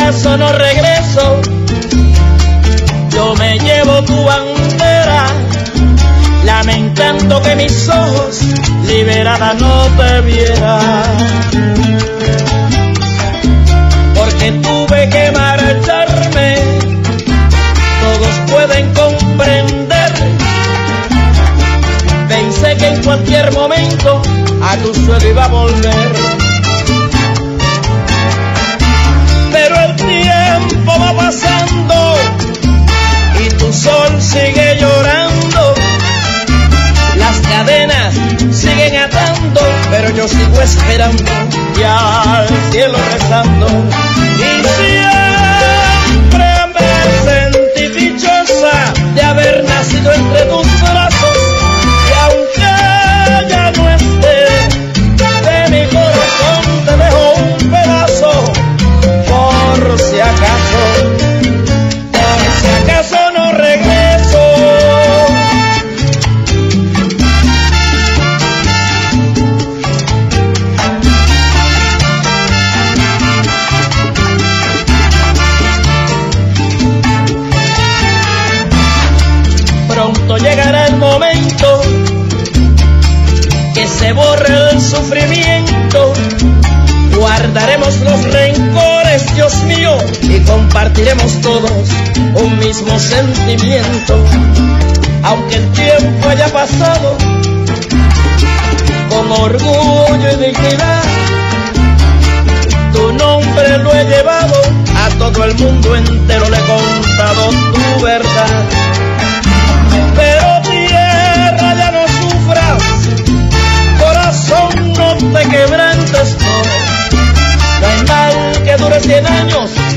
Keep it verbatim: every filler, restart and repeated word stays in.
acaso no regreso, yo me llevo tu bandera, lamentando que mis ojos liberada no te vieran. Porque tuve que marcharme, todos pueden comprender. Pensé que en cualquier momento a tu suelo iba a volver. Pero el tiempo va pasando y tu sol sigue llorando. Las cadenas siguen atando, pero yo sigo esperando y al cielo rezando. Y siempre me sentí dichosa de haber nacido entre tus brazos. Y aunque ya no esté, de mi corazón te dejo un pedazo, por si acaso, por si acaso no regreso. Pronto llegará el momento que se borre el sufrimiento. Guardaremos los rencores, Dios mío, y compartiremos todos un mismo sentimiento. Aunque el tiempo haya pasado, con orgullo y dignidad, tu nombre lo he llevado, a todo el mundo entero le he contado tu verdad. Pero tierra, ya no sufras, corazón, no te quebrantes, no. No hay mal que dure cien años,